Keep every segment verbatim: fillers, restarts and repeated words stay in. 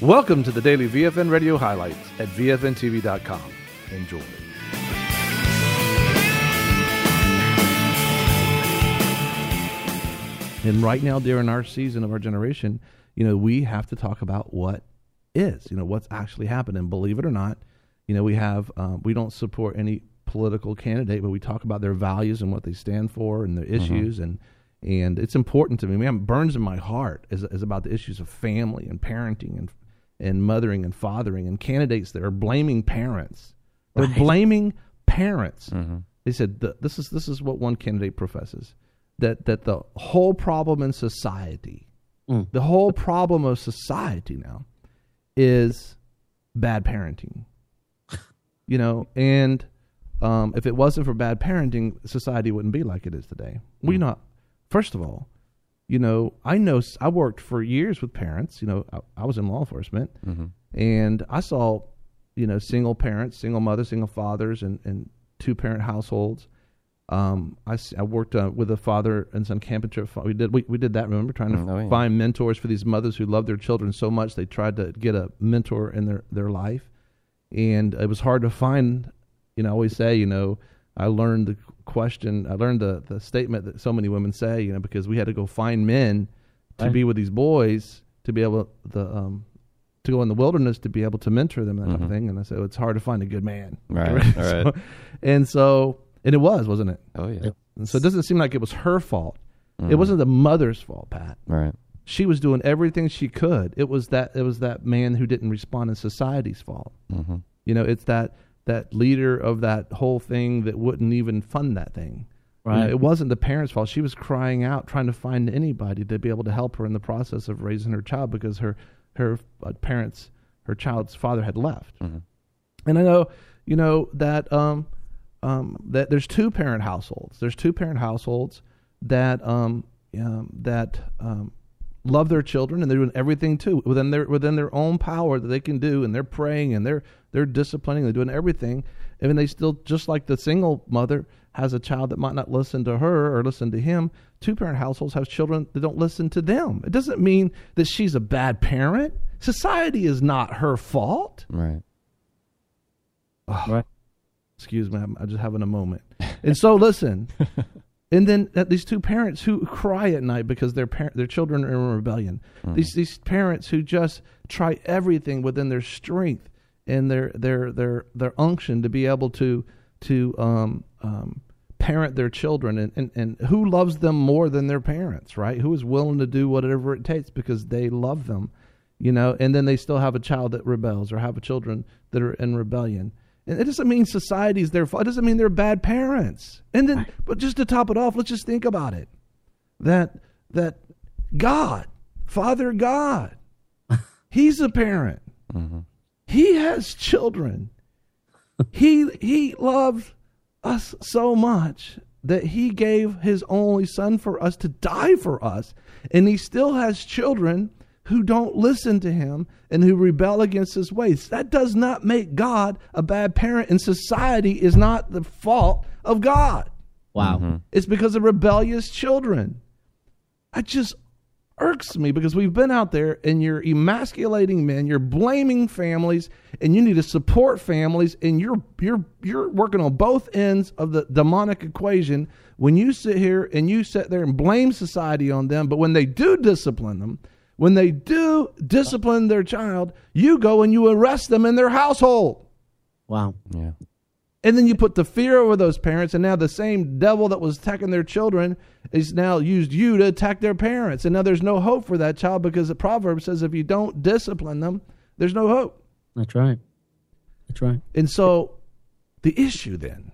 Welcome to the daily V F N Radio highlights at V F N T V dot com. Enjoy. And right now, during our season of our generation, you know, we have to talk about what is, you know, what's actually happening. Believe it or not, you know, we have, um, we don't support any political candidate, but we talk about their values and what they stand for and their issues. Mm-hmm. and And it's important to me. Man, it burns in my heart is, is about the issues of family and parenting and and mothering and fathering, and candidates that are blaming parents. They're right. blaming parents. Mm-hmm. They said th- this is this is what one candidate professes, that that the whole problem in society, mm. the whole problem of society now is bad parenting. You know, and um, if it wasn't for bad parenting, society wouldn't be like it is today. Mm. We not. First of all, you know, I know I worked for years with parents. You know, I, I was in law enforcement, mm-hmm. and I saw, you know, single parents, single mothers, single fathers, and, and two parent households. Um, I, I worked uh, with a father and son camping trip. We did we, we did that. Remember, trying to oh, yeah. find mentors for these mothers who love their children so much they tried to get a mentor in their, their life, and it was hard to find. You know, I always say, you know, I learned the question, I learned the, the statement that so many women say, you know, because we had to go find men to right. be with these boys, to be able the um, to go in the wilderness, to be able to mentor them, that mm-hmm. kind of thing. And I said, it's hard to find a good man. Right. right? All so, right. And so, and it was, wasn't it? Oh, yeah. And so it doesn't seem like it was her fault. Mm-hmm. It wasn't the mother's fault, Pat. Right. She was doing everything she could. It was that, it was that man who didn't respond in society's fault. Mm-hmm. You know, it's that, that leader of that whole thing that wouldn't even fund that thing. Right. You know, it wasn't the parents' fault. She was crying out, trying to find anybody to be able to help her in the process of raising her child because her her uh, parents, her child's father had left. Mm-hmm. And I know, you know, that um, um, that there's two parent households. There's two parent households that um, um, that um, love their children, and they're doing everything too within their within their own power that they can do, and they're praying and they're they're disciplining, they're doing everything, and then they still, just like the single mother has a child that might not listen to her or listen to him, two-parent households have children that don't listen to them. It doesn't mean that she's a bad parent. Society is not her fault. Right. Oh, right. Excuse me, I'm, I'm just having a moment. And so, listen, and then uh, these two parents who cry at night because their par- their children are in rebellion. Mm-hmm. These these parents who just try everything within their strength and their their their their unction to be able to to um um. parent their children, and, and, and who loves them more than their parents, right? Who is willing to do whatever it takes because they love them, you know, and then they still have a child that rebels or have a children that are in rebellion. And it doesn't mean society's their fault. It doesn't mean they're bad parents. And then, but just to top it off, let's just think about it. That, that God, Father God, he's a parent. Mm-hmm. He has children. he, he loves us so much that he gave his only son for us to die for us, and he still has children who don't listen to him and who rebel against his ways. That does not make God a bad parent, and society is not the fault of God. Wow. Mm-hmm. It's because of rebellious children. I just irks me because we've been out there and you're emasculating men, you're blaming families, and you need to support families, and you're you're you're working on both ends of the demonic equation when you sit here and you sit there and blame society on them, but when they do discipline them, when they do discipline their child, you go and you arrest them in their household. Wow. Yeah. And then you put the fear over those parents, and now the same devil that was attacking their children is now used you to attack their parents. And now there's no hope for that child because the proverb says if you don't discipline them, there's no hope. That's right. That's right. And so the issue then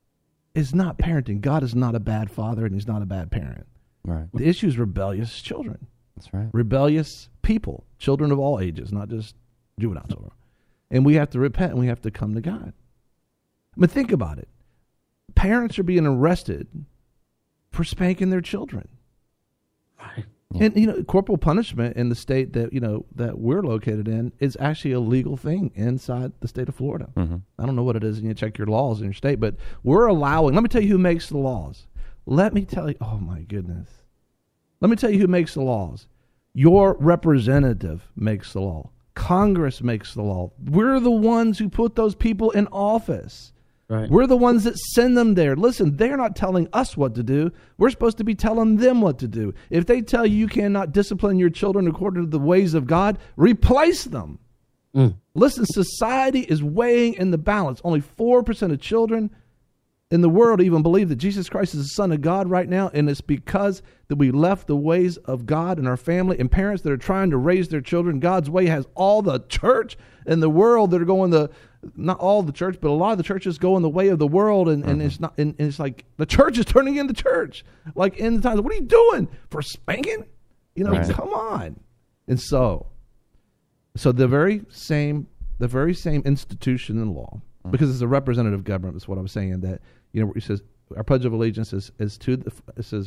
is not parenting. God is not a bad father, and he's not a bad parent. Right. The issue is rebellious children. That's right. Rebellious people, children of all ages, not just juveniles. And we have to repent, and we have to come to God. I mean, think about it. Parents are being arrested for spanking their children. Right. Yeah. And, you know, corporal punishment in the state that, you know, that we're located in is actually a legal thing inside the state of Florida. Mm-hmm. I don't know what it is, and you check your laws in your state, but we're allowing, let me tell you who makes the laws. Let me tell you, oh my goodness. Let me tell you who makes the laws. Your representative makes the law. Congress makes the law. We're the ones who put those people in office. Right. We're the ones that send them there. Listen, they're not telling us what to do. We're supposed to be telling them what to do. If they tell you you cannot discipline your children according to the ways of God, replace them. Mm. Listen, society is weighing in the balance. Only four percent of children in the world even believe that Jesus Christ is the Son of God right now, and it's because that we left the ways of God in our family, and parents that are trying to raise their children God's way has all the church in the world that are going the, not all the church, but a lot of the churches go in the way of the world, and, and mm-hmm. it's not, and, and it's like the church is turning into church. Like in the times, what are you doing? For spanking? You know, right. Come on. And so, so the very same, the very same institution in law, mm-hmm. because it's a representative government, is what I'm saying, that, you know, it says our Pledge of Allegiance is, is to the, it says,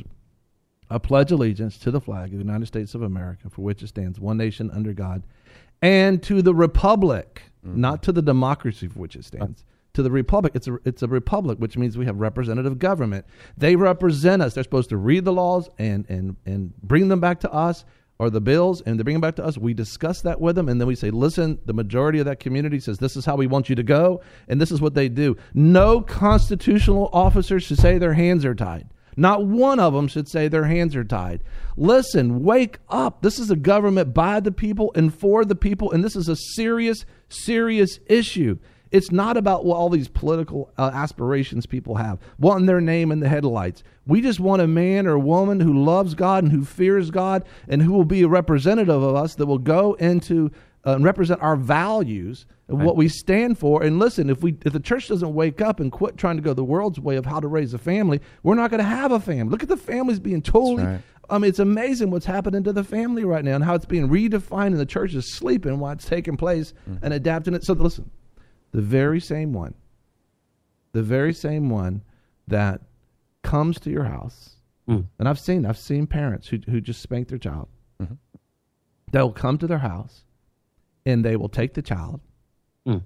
I pledge allegiance to the flag of the United States of America, for which it stands, one nation under God, and to the republic, mm-hmm. not to the democracy for which it stands, uh, to the republic. It's a, it's a republic, which means we have representative government. They represent us. They're supposed to read the laws and, and, and bring them back to us, or the bills, and they bring them back to us. We discuss that with them, and then we say, listen, the majority of that community says this is how we want you to go, and this is what they do. No constitutional officer should say their hands are tied. Not one of them should say their hands are tied. Listen, wake up. This is a government by the people and for the people, and this is a serious, serious issue. It's not about what all these political uh, aspirations people have, wanting their name in the headlights. We just want a man or a woman who loves God and who fears God and who will be a representative of us that will go into uh, and represent our values and right. what we stand for. And listen, if we if the church doesn't wake up and quit trying to go the world's way of how to raise a family, we're not going to have a family. Look at the families being totally... Right. I mean, it's amazing what's happening to the family right now and how it's being redefined, and the church is sleeping while it's taking place mm. and adapting it. So listen. The very same one, the very same one that comes to your house, mm. and I've seen, I've seen parents who who just spank their child. Mm-hmm. They'll come to their house, and they will take the child, mm.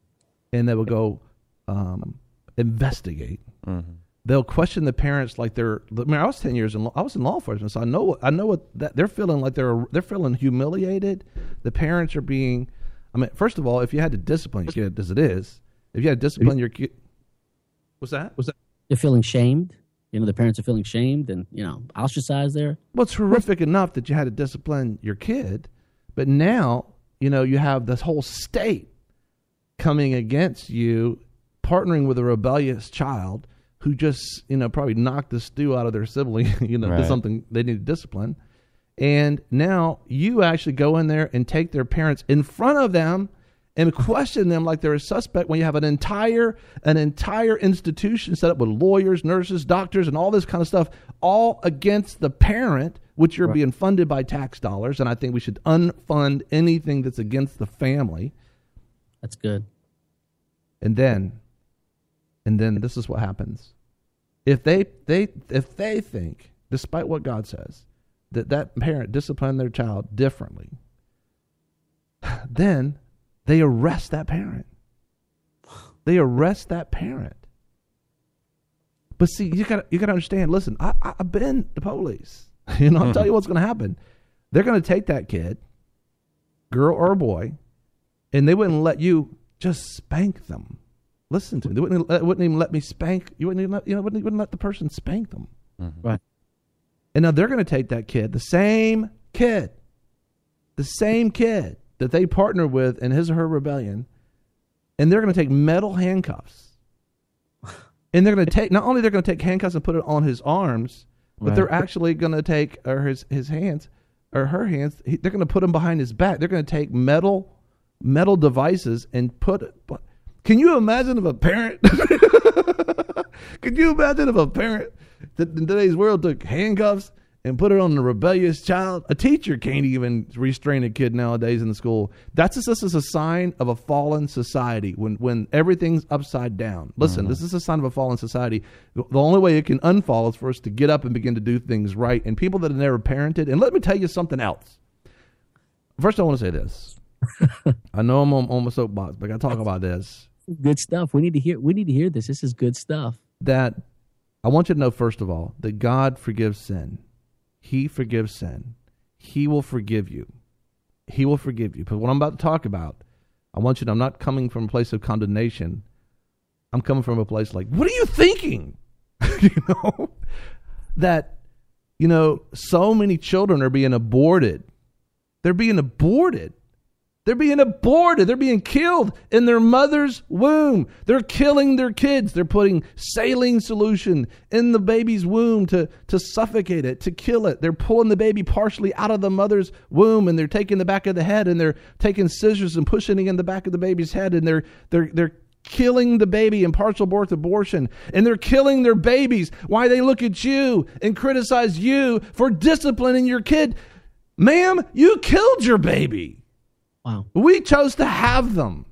and they will go um, investigate. Mm-hmm. They'll question the parents like they're. I mean, I was ten years in law, I was in law enforcement, so I know I know what that they're feeling like. They're they're feeling humiliated. The parents are being. I mean, first of all, if you had to discipline your kid, as it is, if you had to discipline your kid, what's that? What's that? They're feeling shamed. You know, the parents are feeling shamed and, you know, ostracized there. Well, it's horrific enough that you had to discipline your kid, but now, you know, you have this whole state coming against you, partnering with a rebellious child who just, you know, probably knocked the stew out of their sibling, you know, right. did something they need to discipline. And now you actually go in there and take their parents in front of them and question them like they're a suspect when you have an entire an entire institution set up with lawyers, nurses, doctors, and all this kind of stuff, all against the parent, which you're right. being funded by tax dollars. And I think we should unfund anything that's against the family. That's good. And then, and then this is what happens. If they they if they think, despite what God says, that that parent disciplined their child differently, then they arrest that parent. They arrest that parent. But see, you got you got to understand. Listen, I, I've been the police. You know, I'll mm-hmm. tell you what's going to happen. They're going to take that kid, girl or boy, and they wouldn't let you just spank them. Listen to me. They wouldn't, wouldn't even let me spank. You wouldn't even let, you know, wouldn't, wouldn't let the person spank them. Mm-hmm. Right. And now they're going to take that kid, the same kid, the same kid that they partner with in his or her rebellion, and they're going to take metal handcuffs. And they're going to take, not only they're going to take handcuffs and put it on his arms, but right. they're actually going to take, or his, his hands, or her hands, he, they're going to put them behind his back. They're going to take metal, metal devices and put it, can you imagine if a parent, could you imagine if a parent that in today's world took handcuffs and put it on a rebellious child? A teacher can't even restrain a kid nowadays in the school. That's just this is a sign of a fallen society when, when everything's upside down. Listen, mm-hmm. this is a sign of a fallen society. The only way it can unfall is for us to get up and begin to do things right. And people that have never parented, and let me tell you something else. First, I want to say this. I know I'm on, on my soapbox, but I got to talk about this. Good stuff. We need to hear. We need to hear this. This is good stuff. That I want you to know, first of all, that God forgives sin. He forgives sin. He will forgive you. he will forgive you. But what I'm about to talk about, I want you to, I'm not coming from a place of condemnation. I'm coming from a place like, what are you thinking? you know, that, you know, so many children are being aborted. They're being aborted. They're being aborted. They're being killed in their mother's womb. They're killing their kids. They're putting saline solution in the baby's womb to, to suffocate it, to kill it. They're pulling the baby partially out of the mother's womb, and they're taking the back of the head, and they're taking scissors and pushing it in the back of the baby's head, and they're they're they're killing the baby in partial birth abortion, and they're killing their babies. Why they look at you and criticize you for disciplining your kid. Ma'am, you killed your baby. Wow. We chose to have them.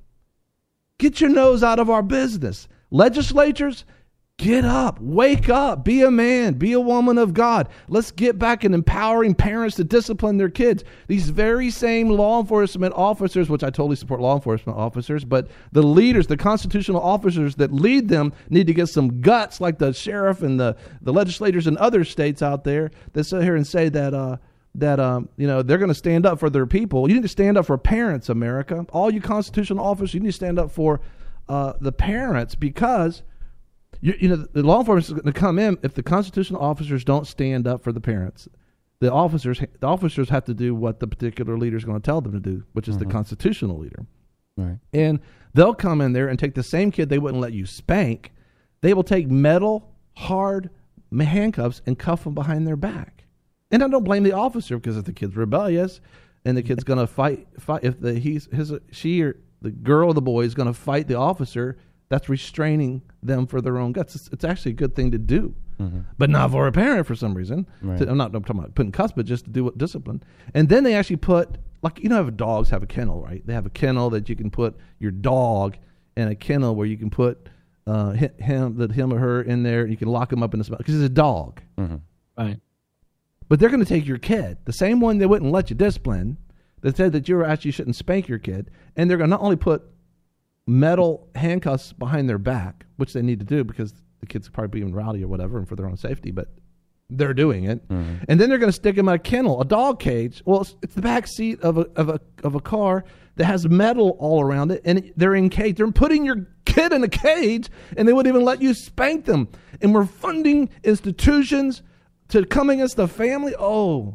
Get your nose out of our business. Legislatures, get up, wake up, be a man, be a woman of God. Let's get back in empowering parents to discipline their kids. These very same law enforcement officers, which I totally support law enforcement officers, but the leaders, the constitutional officers that lead them need to get some guts, like the sheriff and the, the legislators in other states out there that sit here and say that, uh, that, um, you know, they're going to stand up for their people. You need to stand up for parents, America. All you constitutional officers, you need to stand up for uh, the parents, because, you, you know, the law enforcement is going to come in if the constitutional officers don't stand up for the parents. The officers, the officers have to do what the particular leader is going to tell them to do, which is mm-hmm. the constitutional leader. Right. And they'll come in there and take the same kid they wouldn't let you spank. They will take metal, hard handcuffs and cuff them behind their back. And I don't blame the officer, because if the kid's rebellious and the kid's going to fight, fight if the he's his she or the girl or the boy is going to fight the officer, that's restraining them for their own guts. It's, it's actually a good thing to do, mm-hmm. but not for a parent for some reason. Right. To, I'm not I'm talking about putting cuffs, but just to do what discipline. And then they actually put, like, you know, have dogs have a kennel, right? They have a kennel that you can put your dog in, a kennel where you can put uh, him, that him or her in there. You can lock him up in the spot because it's a dog, mm-hmm. Right. But they're going to take your kid, the same one they wouldn't let you discipline, that said that you actually shouldn't spank your kid, and they're going to not only put metal handcuffs behind their back, which they need to do because the kid's probably being rowdy or whatever and for their own safety, but they're doing it. Mm-hmm. And then they're going to stick them in a kennel, a dog cage. Well, it's, it's the back seat of a, of a of a car that has metal all around it, and they're in cage. They're putting your kid in a cage, and they wouldn't even let you spank them. And we're funding institutions to come against the family. Oh,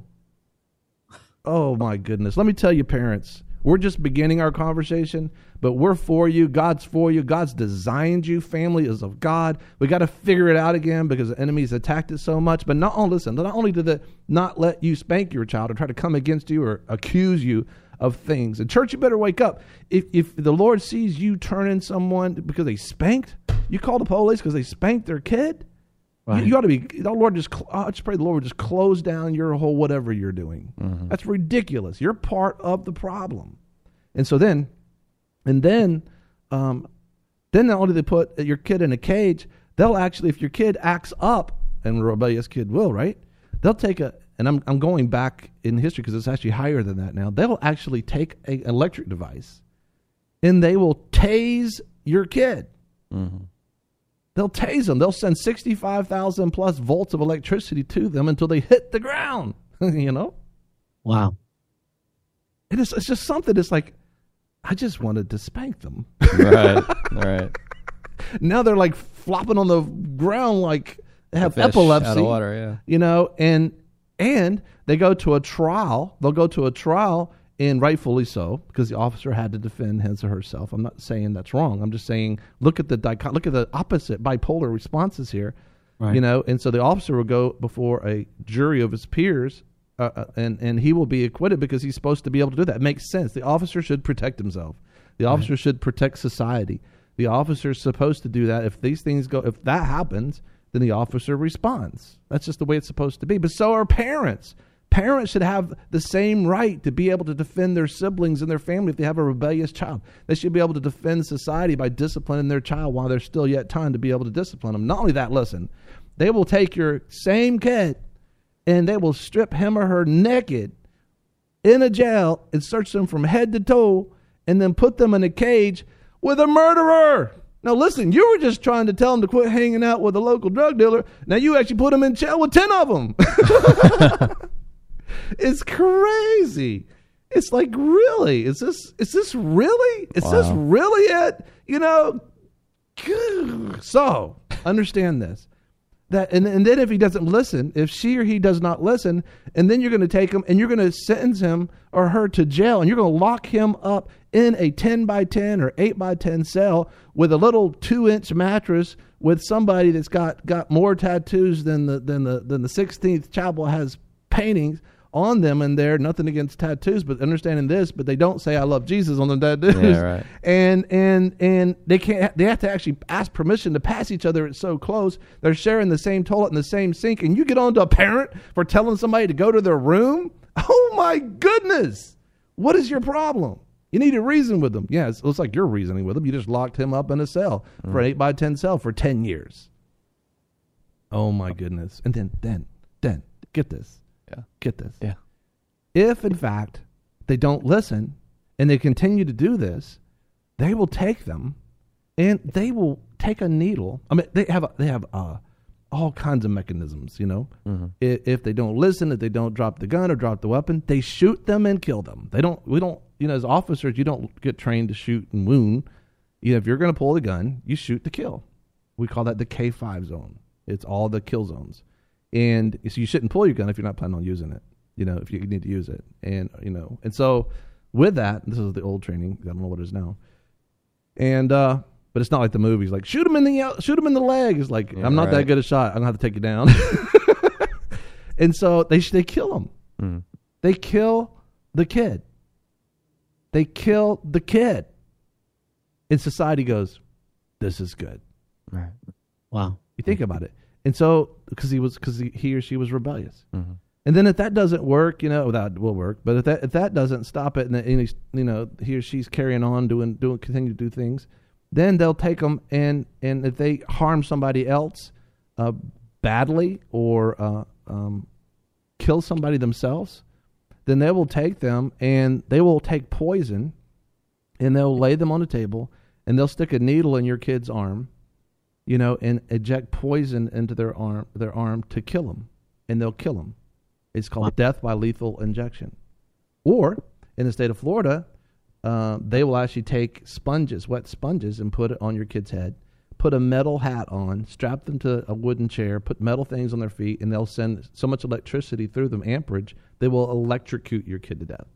oh my goodness. Let me tell you, parents, we're just beginning our conversation, but we're for you. God's for you. God's designed you. Family is of God. We got to figure it out again because the enemy's attacked it so much. But not only, listen, not only did they not let you spank your child or try to come against you or accuse you of things. And church, you better wake up. If if the Lord sees you turning someone because they spanked, you call the police because they spanked their kid. Right. You, you ought to be, the Lord just, I just pray the Lord would just close down your whole whatever you're doing. Mm-hmm. That's ridiculous. You're part of the problem. And so then, and then, um, then not only do they put your kid in a cage, they'll actually, if your kid acts up, and a rebellious kid will, right? They'll take a, and I'm I'm going back in history because it's actually higher than that now. They'll actually take an electric device, and they will tase your kid. Mm-hmm. They'll tase them. They'll send sixty-five thousand plus volts of electricity to them until they hit the ground, you know? Wow. And it's, it's just something that's like, I just wanted to spank them. Right, right. Now they're like flopping on the ground like they have fish epilepsy. Out of water, yeah. You know, and and they go to a trial. They'll go to a trial, and rightfully so, because the officer had to defend his or herself. I'm not saying that's wrong. I'm just saying look at the dichot- look at the opposite bipolar responses here. Right. You know, and so the officer will go before a jury of his peers, uh, and and he will be acquitted because he's supposed to be able to do that. It makes sense. The officer should protect himself. The officer right. should protect society. The officer is supposed to do that. If these things go, if that happens, then the officer responds. That's just the way it's supposed to be. But so are parents. Parents should have the same right to be able to defend their siblings and their family if they have a rebellious child. They should be able to defend society by disciplining their child while there's still yet time to be able to discipline them. Not only that, listen, they will take your same kid and they will strip him or her naked in a jail and search them from head to toe and then put them in a cage with a murderer. Now, listen, you were just trying to tell them to quit hanging out with a local drug dealer. Now you actually put them in jail with ten of them. It's crazy. It's like, really? Is this is this really? Is Wow. this really it? You know? So, understand this. That and, and then if he doesn't listen, if she or he does not listen, and then you're going to take him and you're going to sentence him or her to jail, and you're going to lock him up in a ten by ten or eight by ten cell with a little two-inch mattress with somebody that's got, got more tattoos than the than the than the sixteenth chapel has paintings on them in there. Nothing against tattoos, but understanding this, but they don't say I love Jesus on the tattoos. Yeah, right. And and and they can't. They have to actually ask permission to pass each other. It's so close. They're sharing the same toilet and the same sink. And you get on to a parent for telling somebody to go to their room. Oh my goodness! What is your problem? You need to reason with them. Yeah, it looks like you're reasoning with him. You just locked him up in a cell mm. for an eight by ten cell for ten years. Oh my goodness! And then then then get this. Yeah. Get this. Yeah. If, in fact, they don't listen and they continue to do this, they will take them and they will take a needle. I mean, they have they have uh, all kinds of mechanisms, you know. Mm-hmm. If, if they don't listen, if they don't drop the gun or drop the weapon, they shoot them and kill them. They don't. We don't. You know, as officers, you don't get trained to shoot and wound. You know, if you're going to pull the gun, you shoot to kill. We call that the K five zone. It's all the kill zones. And so you shouldn't pull your gun if you're not planning on using it, you know, if you need to use it. And, you know, and so with that, this is the old training. I don't know what it is now. And, uh, but it's not like the movies, like shoot him in the, shoot him in the leg. It's like, yeah, I'm not right. that good a shot. I'm gonna have to take you down. And so they, they kill him. Mm. They kill the kid. They kill the kid. And society goes, this is good. Right. Wow. You think about it. And so, because he was, because he, he or she was rebellious, mm-hmm. and then if that doesn't work, you know, that will work. But if that if that doesn't stop it, and, and he's, you know, he or she's carrying on doing doing continue to do things, then they'll take them and and if they harm somebody else uh, badly or uh, um, kill somebody themselves, then they will take them and they will take poison, and they'll lay them on a table, and they'll stick a needle in your kid's arm. You know, and eject poison into their arm, their arm to kill them, and they'll kill them. It's called death by lethal injection. Or in the state of Florida, uh, they will actually take sponges, wet sponges, and put it on your kid's head. Put a metal hat on, strap them to a wooden chair, put metal things on their feet, and they'll send so much electricity through them, amperage, they will electrocute your kid to death.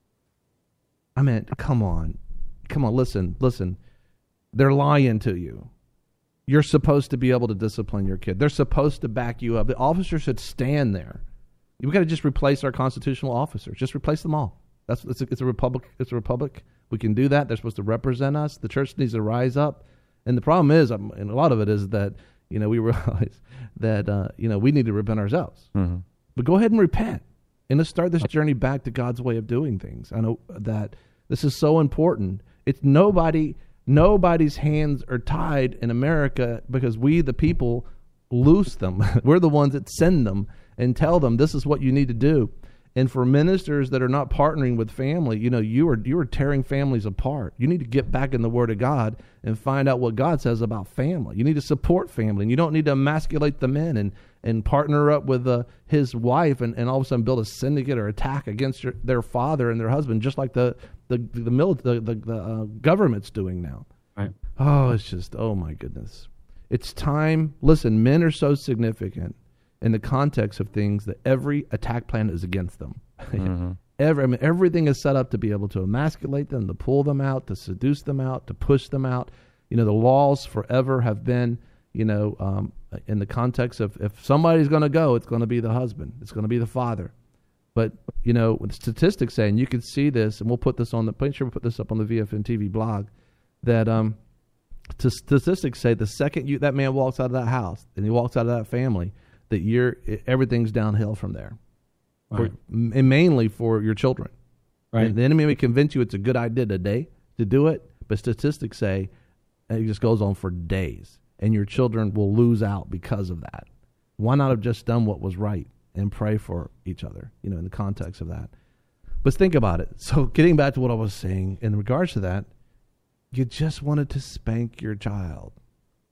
I mean, come on, come on, listen, listen. They're lying to you. You're supposed to be able to discipline your kid. They're supposed to back you up. The officer should stand there. We've got to just replace our constitutional officers. Just replace them all. That's it's a, it's a republic. It's a republic. We can do that. They're supposed to represent us. The church needs to rise up. And the problem is, um, and a lot of it is that you know we realize that uh, you know we need to repent ourselves. Mm-hmm. But go ahead and repent, and let's start this journey back to God's way of doing things. I know that this is so important. It's nobody. Nobody's hands are tied in America because we, the people, loose them. We're the ones that send them and tell them this is what you need to do. And for ministers that are not partnering with family, you know, you are you are tearing families apart. You need to get back in the Word of God and find out what God says about family. You need to support family, and you don't need to emasculate the men and, and partner up with uh, his wife and, and all of a sudden build a syndicate or attack against your, their father and their husband, just like the the the, mili- the, the, the uh, government's doing now. Right. Oh, it's just, oh my goodness. It's time. Listen, men are so significant in the context of things that every attack plan is against them. Mm-hmm. Every, I mean, everything is set up to be able to emasculate them, to pull them out, to seduce them out, to push them out. You know, the laws forever have been, you know, um, in the context of if somebody's going to go, it's going to be the husband. It's going to be the father. But, you know, with statistics saying, you can see this, and we'll put this on the, make sure we put this up on the V F N T V blog, that um, to statistics say the second you that man walks out of that house and he walks out of that family, that you're everything's downhill from there, right. for, and mainly for your children. Right. And the enemy may convince you it's a good idea today to do it, but statistics say it just goes on for days, and your children will lose out because of that. Why not have just done what was right and pray for each other, you know, in the context of that? But think about it. So getting back to what I was saying in regards to that, you just wanted to spank your child.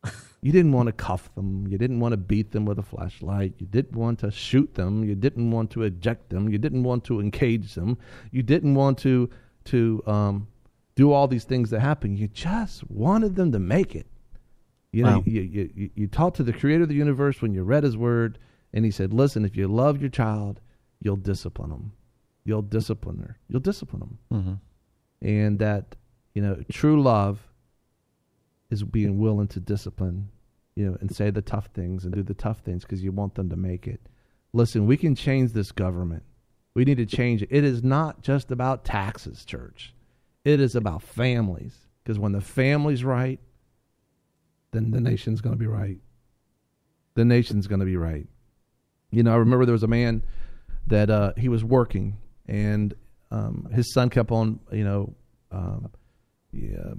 You didn't want to cuff them. You didn't want to beat them with a flashlight. You didn't want to shoot them. You didn't want to eject them. You didn't want to encage them. You didn't want to to um, do all these things that happen. You just wanted them to make it. You know, Wow. you, you, you, you talked to the creator of the universe when you read his word, and he said, listen, if you love your child, you'll discipline them. You'll discipline her. You'll discipline them. Mm-hmm. And that, you know, true love is being willing to discipline, you know, and say the tough things and do the tough things because you want them to make it. Listen, we can change this government. We need to change it. It is not just about taxes, church. It is about families. Because when the family's right, then the nation's going to be right. The nation's going to be right. You know, I remember there was a man that uh, he was working, and um, his son kept on, you know, um, yeah,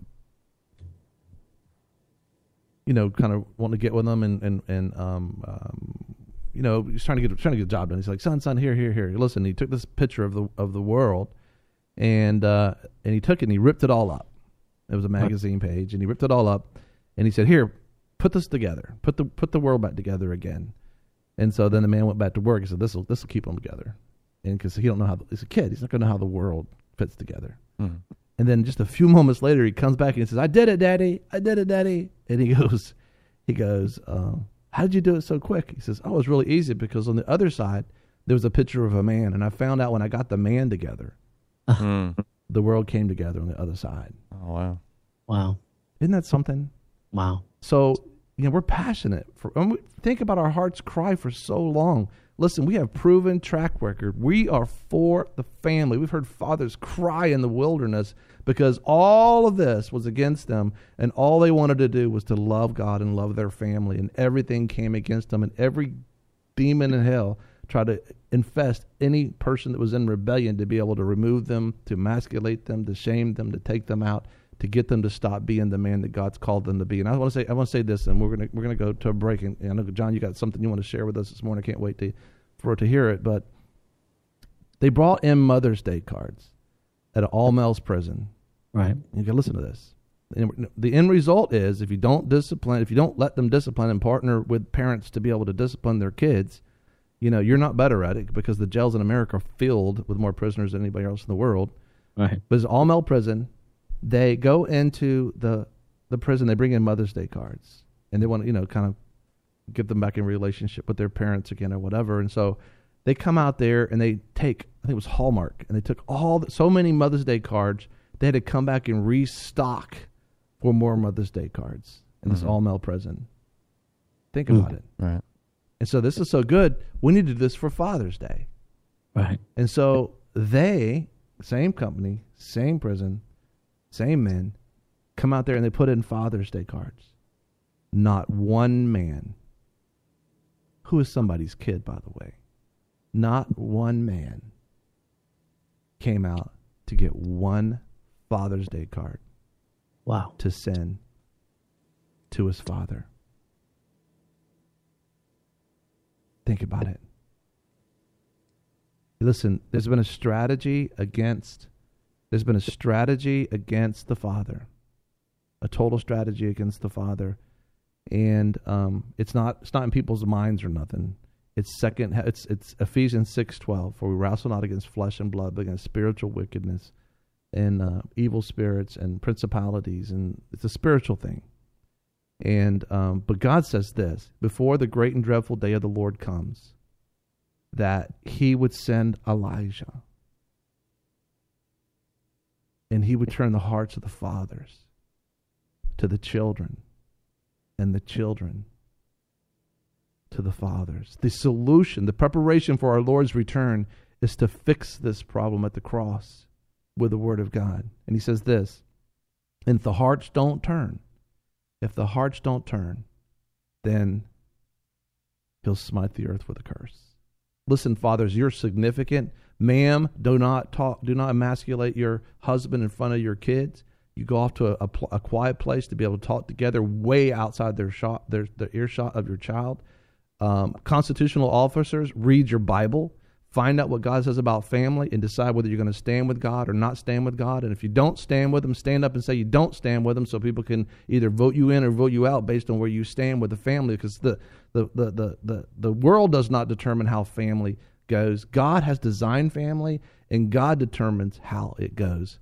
you know, kind of wanting to get with him, and and and um, um, you know, he's trying to get trying to get a job done. He's like, son, son, here, here, here. Listen, he took this picture of the of the world, and uh, and he took it and he ripped it all up. It was a magazine page, and he ripped it all up, and he said, here, put this together, put the put the world back together again. And so then the man went back to work. He said, this will this will keep them together, and because he don't know how the, he's a kid, he's not going to know how the world fits together. Mm-hmm. And then just a few moments later, he comes back and he says, I did it, Daddy. I did it, Daddy. And he goes, he goes, uh, how did you do it so quick? He says, oh, it was really easy because on the other side, there was a picture of a man. And I found out when I got the man together, Mm. the world came together on the other side. Oh, wow. Wow. Isn't that something? Wow. So, you know, we're passionate. For, and we think about our heart's cry for so long. Listen, we have proven track record. We are for the family. We've heard fathers cry in the wilderness because all of this was against them, and all they wanted to do was to love God and love their family, and everything came against them, and every demon in hell tried to infest any person that was in rebellion to be able to remove them, to emasculate them, to shame them, to take them out, to get them to stop being the man that God's called them to be. And I want to say, I want to say this, and we're gonna we're gonna go to a break. And I know, John, you got something you want to share with us this morning. I can't wait to for to hear it. But they brought in Mother's Day cards at an all males prison. Right. You can listen to this. And the end result is, if you don't discipline, if you don't let them discipline and partner with parents to be able to discipline their kids, you know, you're not better at it because the jails in America are filled with more prisoners than anybody else in the world. Right. But it's all male prison. They go into the the prison. They bring in Mother's Day cards, and they want to, you know, kind of get them back in relationship with their parents again or whatever. And so they come out there and they take, I think it was Hallmark, and they took all the, so many Mother's Day cards. They had to come back and restock for more Mother's Day cards in this Mm-hmm. all male prison. Think Mm. about it. Right. And so this is so good. We need to do this for Father's Day. Right. And so they, same company, same prison, same men, come out there and they put in Father's Day cards. Not one man, who is somebody's kid, by the way, not one man came out to get one Father's Day card Wow. to send to his father. Think about it. Listen, there's been a strategy against there's been a strategy against the father. A total strategy against the father. And um, it's not it's not in people's minds or nothing. It's second it's it's Ephesians six twelve, for we wrestle not against flesh and blood, but against spiritual wickedness and uh, evil spirits and principalities, and it's a spiritual thing. And um, but God says this, before the great and dreadful day of the Lord comes, that he would send Elijah, and he would turn the hearts of the fathers to the children, and the children to the fathers. The solution, the preparation for our Lord's return is to fix this problem at the cross with the Word of God. And he says this, and if the hearts don't turn, if the hearts don't turn, then he'll smite the earth with a curse. Listen, fathers, you're significant. Ma'am, do not talk, do not emasculate your husband in front of your kids. You go off to a, a, a quiet place to be able to talk together way outside their shot, their, their earshot of your child. Um, constitutional officers, read your Bible. Find out what God says about family and decide whether you're going to stand with God or not stand with God. And if you don't stand with Him, stand up and say you don't stand with Him so people can either vote you in or vote you out based on where you stand with the family. Because the, the, the, the, the, the world does not determine how family goes. God has designed family, and God determines how it goes.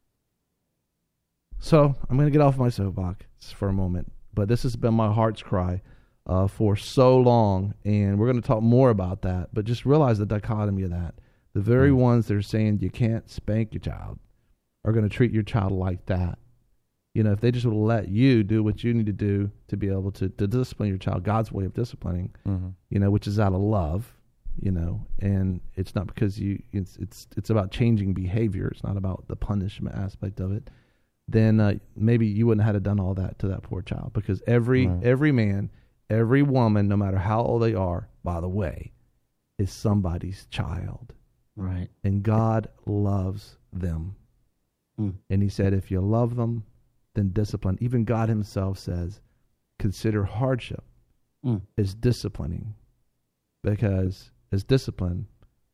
So I'm going to get off my soapbox for a moment. But this has been my heart's cry Uh, for so long, and we're going to talk more about that, but just realize the dichotomy of that. The very mm. ones that are saying you can't spank your child are going to treat your child like that. You know, if they just would let you do what you need to do to be able to, to discipline your child, God's way of disciplining, mm-hmm. you know, which is out of love, you know, and it's not because you, it's it's it's about changing behavior. It's not about the punishment aspect of it. Then uh, maybe you wouldn't have had to done all that to that poor child, because every right. every man, every woman, no matter how old they are, by the way, is somebody's child. Right. And God loves them. Mm. And He said, if you love them, then discipline. Even God Himself says, consider hardship mm. as disciplining, because as discipline,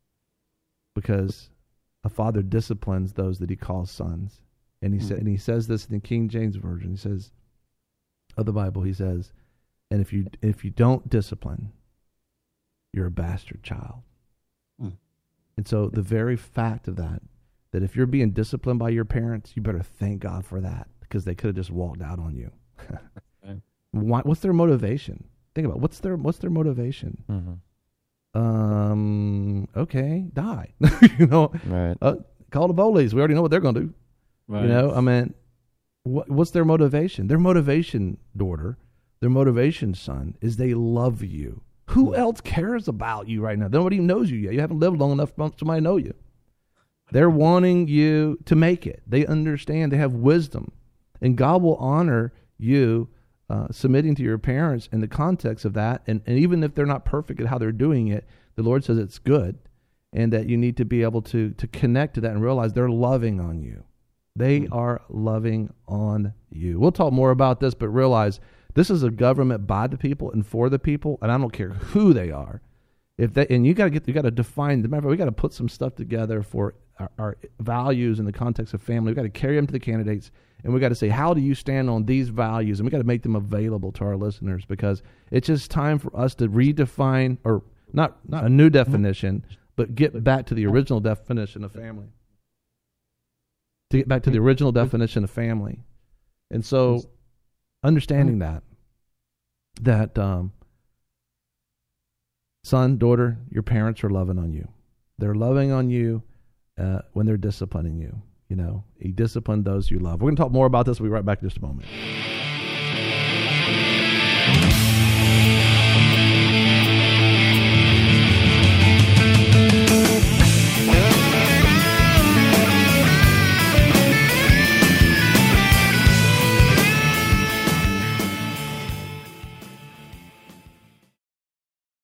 because a father disciplines those that He calls sons. And He mm. said, and He says this in the King James Version. He says, of the Bible, He says, and if you if you don't discipline, you're a bastard child. Mm. And so the very fact of that, that if you're being disciplined by your parents, you better thank God for that, because they could have just walked out on you. Right. Why, what's their motivation? Think about it. what's their what's their motivation. Mm-hmm. Um. Okay, die. you know. Right. Uh, call the police. We already know what they're going to do. Right. You know. I mean, what, what's their motivation? Their motivation, daughter. Their motivation, son, is they love you. Who else cares about you right now? Nobody even knows you yet. You haven't lived long enough for somebody to know you. They're wanting you to make it. They understand. They have wisdom. And God will honor you uh, submitting to your parents in the context of that. And, and even if they're not perfect at how they're doing it, the Lord says it's good, and that you need to be able to, to connect to that and realize they're loving on you. They are loving on you. We'll talk more about this, but realize this is a government by the people and for the people, and I don't care who they are. If they and you got to get, you got to define. Remember, we got to put some stuff together for our, our values in the context of family. We got to carry them to the candidates, and we got to say, how do you stand on these values? And we got to make them available to our listeners, because it's just time for us to redefine, or not not a new definition, but get back to the original definition of family. To get back to the original definition of family, and so. Understanding that, that um, son, daughter, your parents are loving on you. They're loving on you uh, when they're disciplining you. You know, He disciplined those you love. We're going to talk more about this. We'll be right back in just a moment.